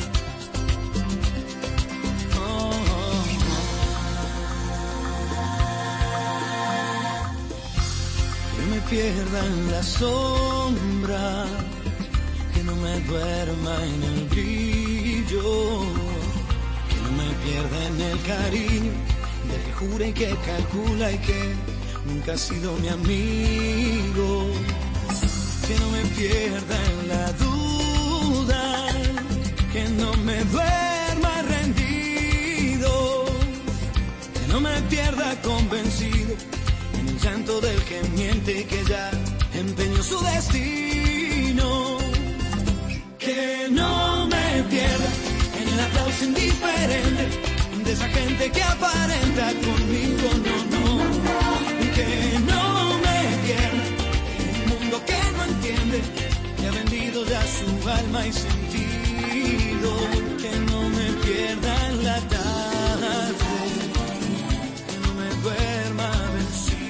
Pierda en la sombra, que no me duerma en el brillo, que no me pierda en el cariño del que jura y que calcula y que nunca ha sido mi amigo, que no me pierda en la duda, que no me duerma rendido, que no me pierda convencido en el llanto del que miente y que ya empeñó su destino, que no me pierda en el aplauso indiferente de esa gente que aparenta conmigo, no, no, que no me pierda en un mundo que no entiende, que ha vendido ya su alma y sentido, que no me pierda en la tarde, que no me duerma vencido,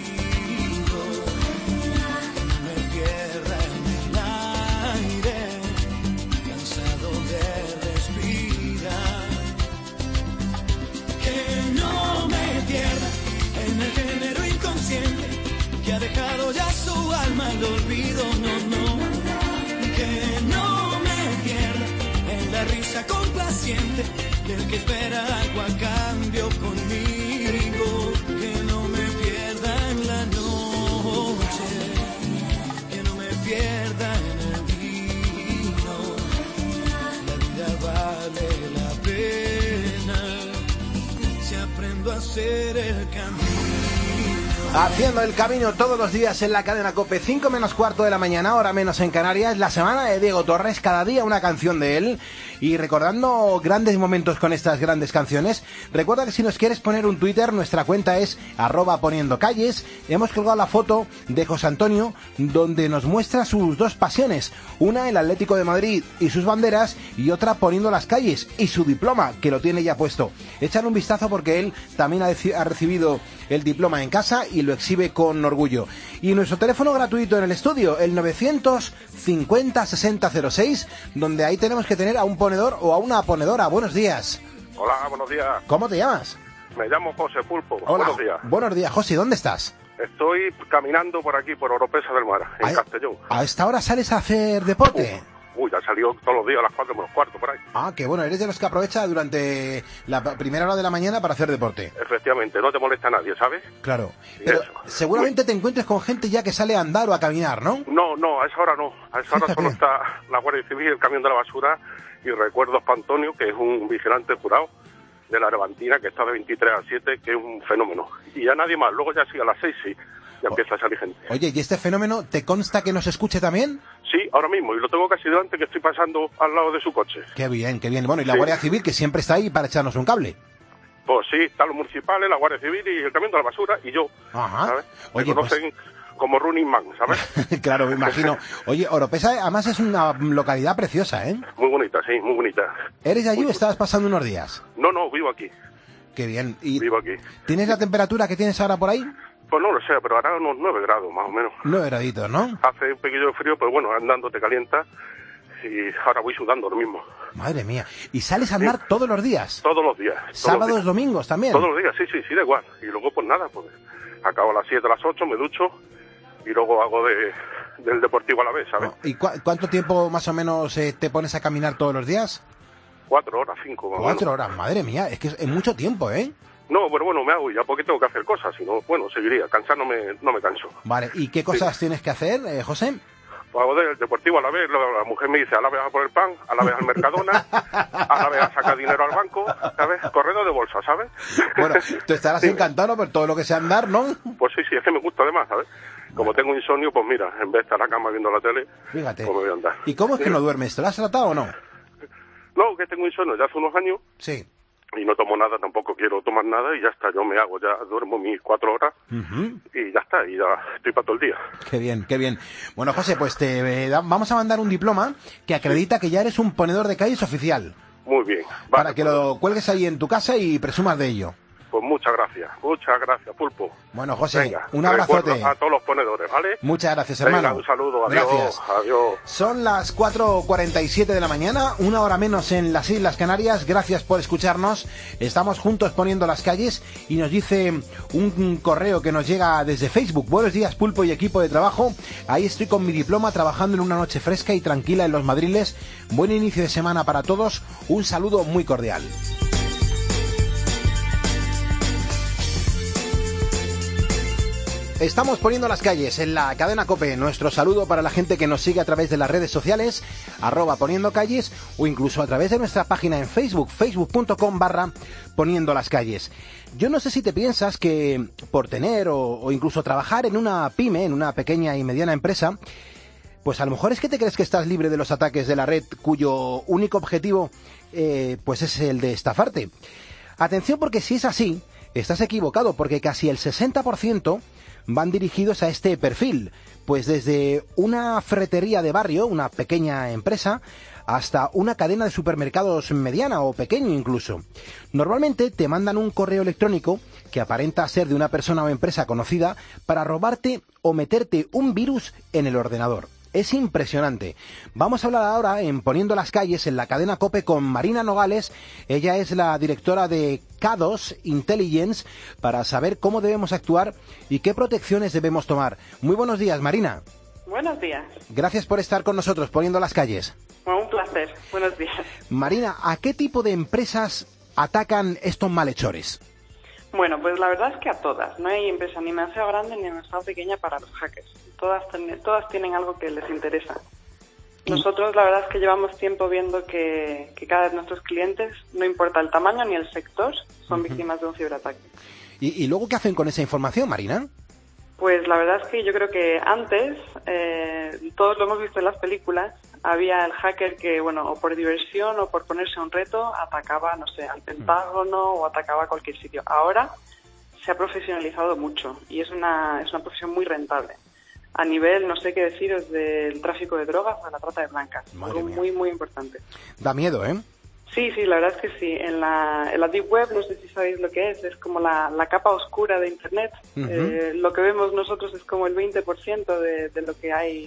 que ha dejado ya su alma al olvido, no, no, que no me pierda en la risa complaciente del que espera algo a cambio conmigo, que no me pierda en la noche, que no me pierda en el vino, la vida vale la pena si aprendo a hacer el camino. Haciendo el camino todos los días en la cadena COPE, cinco menos cuarto de la mañana, hora menos en Canarias, la semana de Diego Torres, cada día una canción de él, y recordando grandes momentos con estas grandes canciones. Recuerda que si nos quieres poner un Twitter, nuestra cuenta es arroba poniendo calles. Hemos colgado la foto de José Antonio, donde nos muestra sus dos pasiones, una el Atlético de Madrid y sus banderas, y otra Poniendo las Calles y su diploma, que lo tiene ya puesto. Echar un vistazo porque él también ha, ha recibido el diploma en casa y y lo exhibe con orgullo. Y nuestro teléfono gratuito en el estudio, el novecientos cincuenta sesenta cero seis, donde ahí tenemos que tener a un ponedor o a una ponedora. Buenos días. Hola, buenos días. ¿Cómo te llamas? Me llamo José Pulpo. Hola. Buenos días. Buenos días, José. ¿Dónde estás? Estoy caminando por aquí, por Oropesa del Mar, en ¿A, Castellón. ¿A esta hora sales a hacer deporte? Uh, uy, ya salió todos los días a las cuatro menos cuarto, por ahí. Ah, qué bueno. Eres de los que aprovecha durante la primera hora de la mañana para hacer deporte. Efectivamente, no te molesta nadie, ¿sabes? Claro. Y Pero eso. seguramente te encuentres con gente ya que sale a andar o a caminar, ¿no? No, no, a esa hora no. A esa hora Fíjate. solo está la Guardia Civil, el camión de la basura, y recuerdo a Antonio, que es un vigilante jurado de la Levantina, que está de veintitrés a siete, que es un fenómeno. Y ya nadie más. Luego ya sí, a las seis sí, ya empieza a salir gente. Oye, ¿y este fenómeno te consta que nos escuche también? Sí, ahora mismo, y lo tengo casi delante, que estoy pasando al lado de su coche. Qué bien, qué bien. Bueno, y la Sí. Guardia Civil, que siempre está ahí para echarnos un cable. Pues sí, están los municipales, la Guardia Civil y el camión de la basura, y yo, Ajá. ¿sabes? Me Oye, conocen como Running Man, ¿sabes? Claro, me imagino. Oye, Oropesa además es una localidad preciosa, ¿eh? Muy bonita, sí, muy bonita. ¿Eres de allí o estabas pasando unos días? No, no, vivo aquí, Qué bien. ¿Y vivo aquí. tienes la temperatura que tienes ahora por ahí? Pues no lo sé, pero hará unos nueve grados más o menos. Nueve graditos, ¿no? Hace un poquillo de frío, pero bueno, andando te calienta y ahora voy sudando lo mismo. Madre mía. ¿Y sales a andar todos los días? Todos los días. todos ¿Sábados, los días. domingos también? Todos los días, sí, sí, sí, da igual. Y luego pues nada, pues acabo a las siete, a las ocho, me ducho y luego hago de, del Deportivo a la vez, ¿sabes? ¿Y cu- cuánto tiempo más o menos eh, te pones a caminar todos los días? Cuatro horas, cinco. más o Cuatro menos. horas, madre mía. Es que es, es mucho tiempo, ¿eh? No, pero bueno, me hago ya porque tengo que hacer cosas, si no, bueno, seguiría. Cansar no me, no me canso. Vale, ¿y qué cosas tienes que hacer, eh, José? Pues hago del Deportivo a la vez, la, la mujer me dice, a la vez a por el pan, a la vez al Mercadona, a la vez a sacar dinero al banco, ¿sabes? Correo de bolsa, ¿sabes? Bueno, tú estarás encantado por todo lo que sea andar, ¿no? Pues sí, sí, es que me gusta además, ¿sabes? Como tengo insomnio, pues mira, en vez de estar en la cama viendo la tele, Fíjate. pues me voy a andar. ¿Y cómo es que Sí. no duermes? ¿Te lo has tratado o no? No, que tengo insomnio ya hace unos años Sí. y no tomo nada, tampoco quiero tomar nada y ya está, yo me hago, ya duermo mis cuatro horas Ujú. y ya está, y ya estoy para todo el día. Qué bien, qué bien. Bueno, José, pues te eh, da- vamos a mandar un diploma que acredita que ya eres un ponedor de calles oficial. Muy bien, Para que lo cuelgues ahí en tu casa y presumas de ello. pues muchas gracias, muchas gracias, Pulpo. Bueno, José, Venga, un abrazote. recuerdo a todos los ponedores, ¿vale? Muchas gracias, Venga, hermano. un saludo, adiós, Gracias. adiós. Son las cuatro cuarenta y siete de la mañana, una hora menos en las Islas Canarias. Gracias por escucharnos. Estamos juntos poniendo las calles y nos dice un correo que nos llega desde Facebook. Buenos días, Pulpo y equipo de trabajo. Ahí estoy con mi diploma trabajando en una noche fresca y tranquila en Los Madriles. Buen inicio de semana para todos. Un saludo muy cordial. Estamos poniendo las calles en la cadena COPE. Nuestro saludo para la gente que nos sigue a través de las redes sociales, arroba poniendo calles, o incluso a través de nuestra página en Facebook, facebook.com barra poniendo las calles. Yo no sé si te piensas que por tener o, o incluso trabajar en una pyme, en una pequeña y mediana empresa, pues a lo mejor es que te crees que estás libre de los ataques de la red cuyo único objetivo eh, pues es el de estafarte. Atención, porque si es así, estás equivocado, porque casi el sesenta por ciento van dirigidos a este perfil, pues desde una ferretería de barrio, una pequeña empresa, hasta una cadena de supermercados mediana o pequeño incluso. Normalmente te mandan un correo electrónico que aparenta ser de una persona o empresa conocida para robarte o meterte un virus en el ordenador. Es impresionante. Vamos a hablar ahora en Poniendo las Calles en la cadena COPE con Marina Nogales. Ella es la directora de K dos Intelligence para saber cómo debemos actuar y qué protecciones debemos tomar. Muy buenos días, Marina. Buenos días. Gracias por estar con nosotros Poniendo las Calles. Bueno, un placer. Buenos días. Marina, ¿a qué tipo de empresas atacan estos malhechores? Bueno, pues la verdad es que a todas. No hay empresa ni demasiado grande ni demasiado pequeña para los hackers. Todas, ten- todas tienen algo que les interesa. Nosotros la verdad es que llevamos tiempo viendo que, que cada vez nuestros clientes, no importa el tamaño ni el sector, son Ujú. víctimas de un ciberataque. ¿Y, y luego qué hacen con esa información, Marina? Pues la verdad es que yo creo que antes, eh, todos lo hemos visto en las películas, había el hacker que, bueno, o por diversión o por ponerse un reto, atacaba, no sé, al Pentágono o atacaba a cualquier sitio. Ahora se ha profesionalizado mucho y es una, es una profesión muy rentable. A nivel, no sé qué deciros, del tráfico de drogas o de la trata de blancas. Madre Algo mía. muy, muy importante. Da miedo, ¿eh? Sí, sí, la verdad es que sí. En la, en la Deep Web, no sé si sabéis lo que es, es como la, la capa oscura de Internet. Uh-huh. Eh, lo que vemos nosotros es como el veinte por ciento de, de lo que hay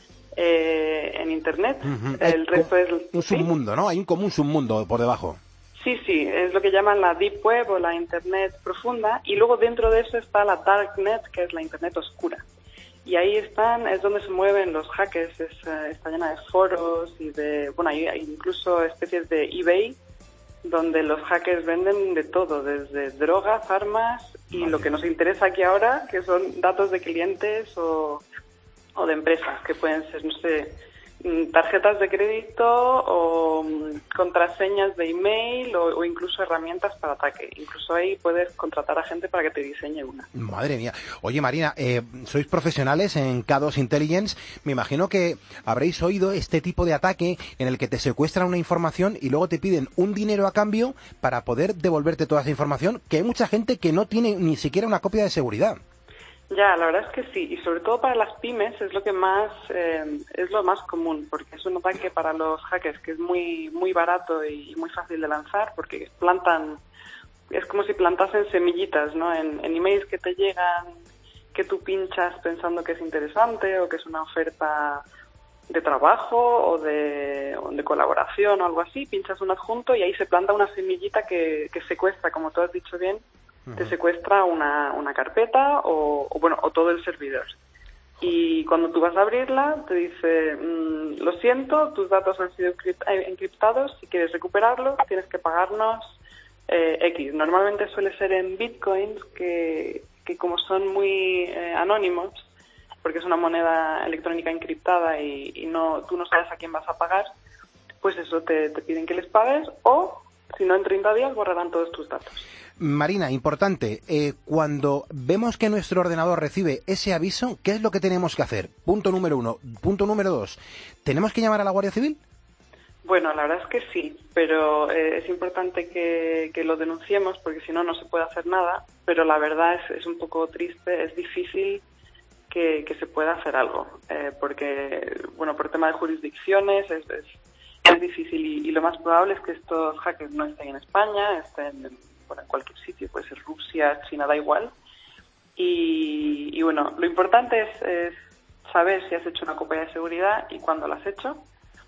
eh, en Internet. Uh-huh. El resto es... Un submundo, ¿no? Hay un común submundo por debajo. Sí, sí, es lo que llaman la Deep Web o la Internet profunda. Y luego dentro de eso está la Darknet, que es la Internet oscura. Y ahí están, es donde se mueven los hackers, es, uh, está llena de foros y de, bueno, hay, hay incluso especies de eBay, donde los hackers venden de todo, desde drogas, armas y vale. Lo que nos interesa aquí ahora, que son datos de clientes o, o de empresas, que pueden ser, no sé, tarjetas de crédito o contraseñas de email o, o incluso herramientas para ataque. Incluso ahí puedes contratar a gente para que te diseñe una. Madre mía. Oye, Marina, eh, sois profesionales en K dos Intelligence. Me imagino que habréis oído este tipo de ataque en el que te secuestran una información y luego te piden un dinero a cambio para poder devolverte toda esa información, que hay mucha gente que no tiene ni siquiera una copia de seguridad. Ya, la verdad es que sí, y sobre todo para las pymes es lo que más eh, es lo más común, porque es un ataque para los hackers que es muy muy barato y muy fácil de lanzar, porque plantan, es como si plantasen semillitas, ¿no? En, en emails que te llegan, que tú pinchas pensando que es interesante o que es una oferta de trabajo o de, o de colaboración o algo así, pinchas un adjunto y ahí se planta una semillita que, que secuestra, como tú has dicho bien, te secuestra una, una carpeta o, o, bueno, o todo el servidor. Y cuando tú vas a abrirla, te dice, mmm, lo siento, tus datos han sido encriptados, si quieres recuperarlos, tienes que pagarnos eh, X. Normalmente suele ser en bitcoins, que, que como son muy eh, anónimos, porque es una moneda electrónica encriptada y, y no tú no sabes a quién vas a pagar, pues eso, te, te piden que les pagues o, si no, en treinta días borrarán todos tus datos. Marina, importante, eh, cuando vemos que nuestro ordenador recibe ese aviso, ¿qué es lo que tenemos que hacer? Punto número uno. Punto número dos, ¿tenemos que llamar a la Guardia Civil? Bueno, la verdad es que sí, pero eh, es importante que, que lo denunciemos porque si no, no se puede hacer nada, pero la verdad es, es un poco triste, es difícil que, que se pueda hacer algo, eh, porque, bueno, por tema de jurisdicciones es, es, es difícil y, y lo más probable es que estos hackers no estén en España, estén en Bueno, en cualquier sitio, puede ser Rusia, China, da igual. Y, y bueno, lo importante es, es saber si has hecho una copia de seguridad y cuándo la has hecho.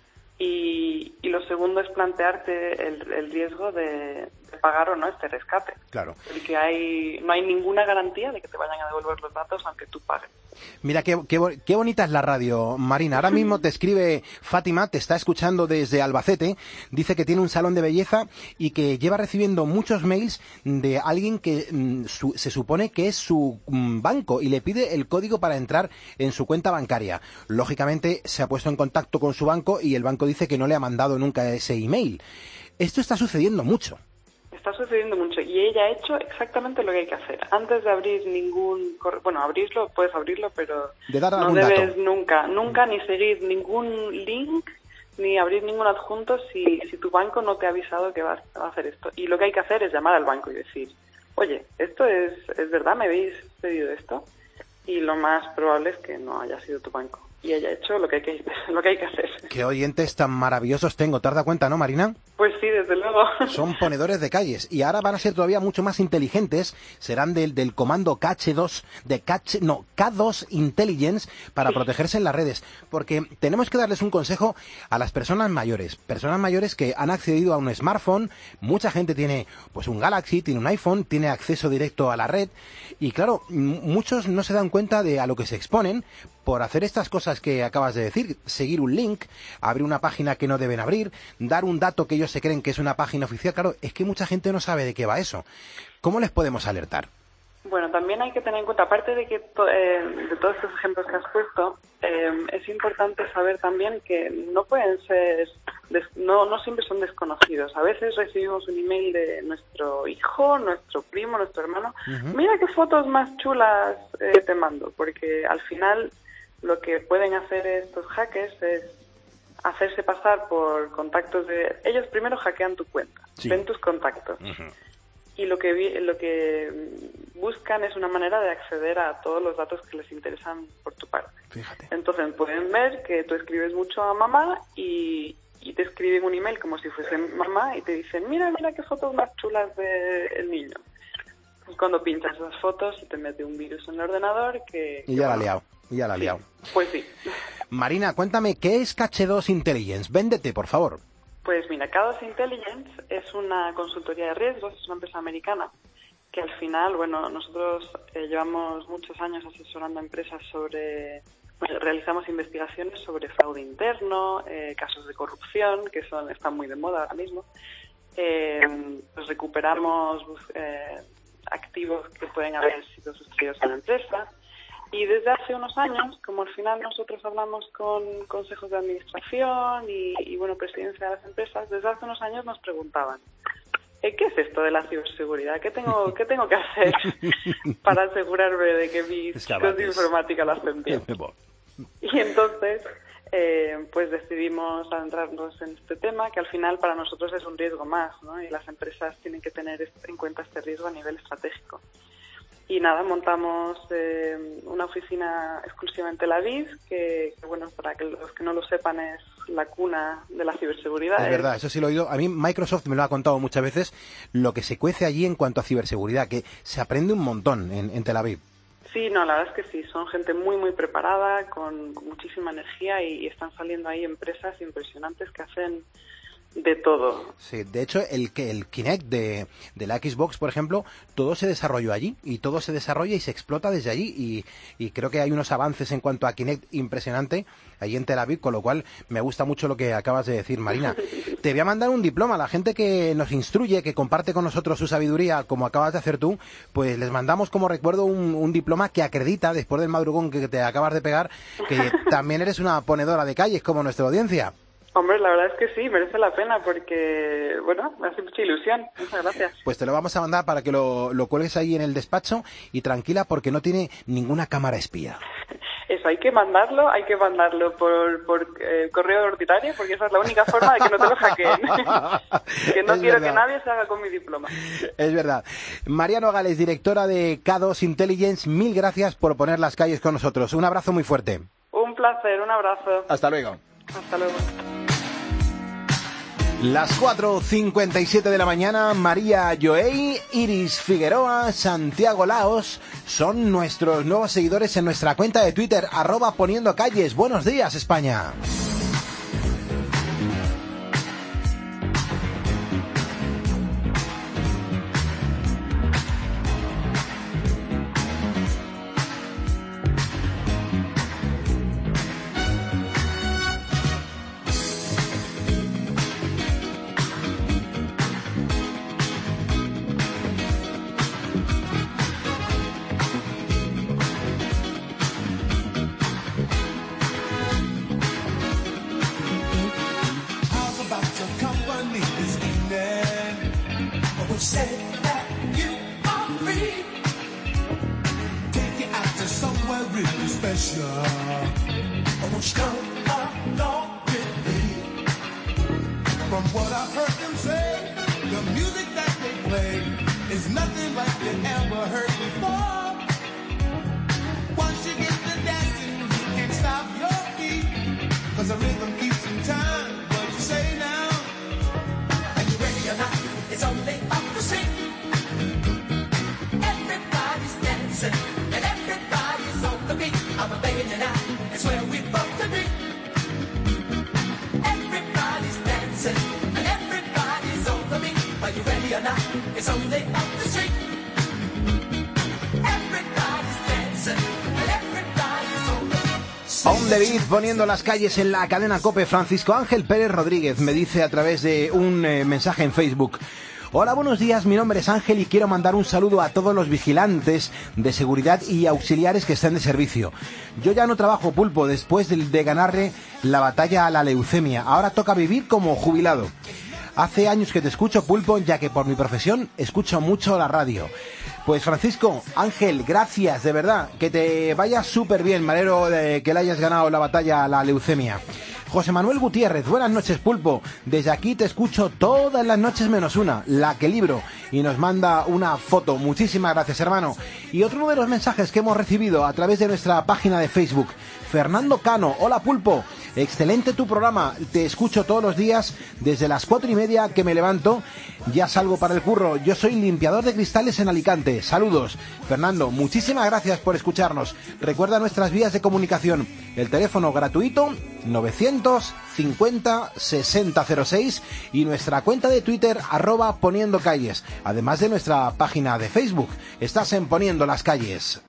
Y, y lo segundo es plantearte el, el riesgo de, de pagar o no este rescate. Claro. Porque hay, no hay ninguna garantía de que te vayan a devolver los datos aunque tú pagues. Mira, qué, qué, qué bonita es la radio, Marina. Ahora mismo te escribe Fátima, te está escuchando desde Albacete, dice que tiene un salón de belleza y que lleva recibiendo muchos mails de alguien que mm, su, se supone que es su mm, banco y le pide el código para entrar en su cuenta bancaria. Lógicamente se ha puesto en contacto con su banco y el banco dice que no le ha mandado nunca ese email. Esto está sucediendo mucho. Está sucediendo mucho y ella ha hecho exactamente lo que hay que hacer. Antes de abrir ningún correo, bueno, abrirlo, puedes abrirlo, pero de dar no algún debes dato. nunca, nunca ni seguir ningún link ni abrir ningún adjunto si, si tu banco no te ha avisado que vas a hacer esto. Y lo que hay que hacer es llamar al banco y decir, oye, ¿esto es, es verdad? ¿Me habéis pedido esto? Y lo más probable es que no haya sido tu banco y haya hecho lo que hay que, lo que, hay que hacer. Qué oyentes tan maravillosos tengo, ¿te has dado cuenta, no, Marina? Pues sí, desde luego. Son ponedores de calles y ahora van a ser todavía mucho más inteligentes, serán del, del comando K dos, de K, no, K dos Intelligence para sí. protegerse en las redes, porque tenemos que darles un consejo a las personas mayores, personas mayores que han accedido a un smartphone, mucha gente tiene pues un Galaxy, tiene un iPhone, tiene acceso directo a la red y claro, muchos no se dan cuenta de a lo que se exponen por hacer estas cosas que acabas de decir, seguir un link, abrir una página que no deben abrir, dar un dato que ellos se creen que es una página oficial. Claro, es que mucha gente no sabe de qué va eso. ¿Cómo les podemos alertar? Bueno, también hay que tener en cuenta, aparte de que to, eh, de todos estos ejemplos que has puesto, eh, es importante saber también que no pueden ser, des, no, no siempre son desconocidos. A veces recibimos un email de nuestro hijo, nuestro primo, nuestro hermano. Uh-huh. Mira qué fotos más chulas eh, te mando, porque al final lo que pueden hacer estos hackers es hacerse pasar por contactos de... Ellos primero hackean tu cuenta, sí. ven tus contactos. Uh-huh. Y lo que, vi, lo que buscan es una manera de acceder a todos los datos que les interesan por tu parte. Fíjate. Entonces pueden ver que tú escribes mucho a mamá y, y te escriben un email como si fuese mamá y te dicen, mira, mira qué fotos más chulas del niño. Pues cuando pinchas esas fotos se te mete un virus en el ordenador que... Y ya que, la ha bueno, liado, y ya la ha sí, liado. Pues sí. Marina, cuéntame, ¿qué es K dos Intelligence? Véndete, por favor. Pues mira, K dos Intelligence es una consultoría de riesgos, es una empresa americana que al final, bueno, nosotros eh, llevamos muchos años asesorando a empresas sobre... Pues, realizamos investigaciones sobre fraude interno, eh, casos de corrupción, que son están muy de moda ahora mismo. Eh, pues recuperamos eh, activos que pueden haber sido sustraídos a la empresa. Y desde hace unos años, como al final nosotros hablamos con consejos de administración y, y bueno, presidencia de las empresas, desde hace unos años nos preguntaban, ¿qué es esto de la ciberseguridad? ¿Qué tengo, qué tengo que hacer para asegurarme de que mis chicos de informática lo hacen bien? Y entonces, eh, pues decidimos adentrarnos en este tema, que al final para nosotros es un riesgo más, ¿no? Y las empresas tienen que tener en cuenta este riesgo a nivel estratégico. Y nada, montamos eh, una oficina exclusivamente en la V I S, que, que, bueno, para que los que no lo sepan, es la cuna de la ciberseguridad. Es verdad, eso sí lo he oído. A mí Microsoft me lo ha contado muchas veces, lo que se cuece allí en cuanto a ciberseguridad, que se aprende un montón en, en Tel Aviv. Sí, no, la verdad es que sí, son gente muy, muy preparada, con, con muchísima energía y, y están saliendo ahí empresas impresionantes que hacen de todo. Sí, de hecho, el que el Kinect de, de la Xbox, por ejemplo, todo se desarrolló allí y todo se desarrolla y se explota desde allí y, y creo que hay unos avances en cuanto a Kinect impresionante allí en Tel Aviv, con lo cual me gusta mucho lo que acabas de decir, Marina. Te voy a mandar un diploma, la gente que nos instruye, que comparte con nosotros su sabiduría, como acabas de hacer tú, pues les mandamos como recuerdo un, un diploma que acredita, después del madrugón que te acabas de pegar, que también eres una ponedora de calles como nuestra audiencia. Hombre, la verdad es que sí, merece la pena porque, bueno, me hace mucha ilusión. Muchas gracias. Pues te lo vamos a mandar para que lo, lo cuelgues ahí en el despacho y tranquila porque no tiene ninguna cámara espía. Eso, hay que mandarlo, hay que mandarlo por, por eh, correo ordinario porque esa es la única forma de que no te lo hackeen. Que no Es quiero verdad. que nadie se haga con mi diploma. Es verdad. Mariano Gales, directora de K dos Intelligence, mil gracias por poner las calles con nosotros. Un abrazo muy fuerte. Un placer, un abrazo. Hasta luego. Hasta luego. Las cuatro cincuenta y siete de la mañana, María Joey, Iris Figueroa, Santiago Laos son nuestros nuevos seguidores en nuestra cuenta de Twitter, arroba poniendo calles. Buenos días, España. On the beat, poniendo las calles en la cadena COPE. Francisco Ángel Pérez Rodríguez me dice a través de un eh, mensaje en Facebook: hola, buenos días, mi nombre es Ángel y quiero mandar un saludo a todos los vigilantes de seguridad y auxiliares que están de servicio. Yo ya no trabajo, Pulpo, después de, de ganarle la batalla a la leucemia. Ahora toca vivir como jubilado. Hace años que te escucho, Pulpo, ya que por mi profesión escucho mucho la radio. Pues Francisco, Ángel, gracias, de verdad, que te vaya súper bien, me alegro de que le hayas ganado la batalla a la leucemia. José Manuel Gutiérrez, buenas noches, Pulpo, desde aquí te escucho todas las noches menos una, la que libro, y nos manda una foto. Muchísimas gracias, hermano. Y otro de los mensajes que hemos recibido a través de nuestra página de Facebook, Fernando Cano, hola, Pulpo, excelente tu programa, te escucho todos los días desde las cuatro y media que me levanto, ya salgo para el curro, yo soy limpiador de cristales en Alicante, saludos. Fernando, muchísimas gracias por escucharnos. Recuerda nuestras vías de comunicación, el teléfono gratuito novecientos cincuenta sesenta cero seis y nuestra cuenta de Twitter arroba Poniendo Calles, además de nuestra página de Facebook. Estás en Poniendo las Calles.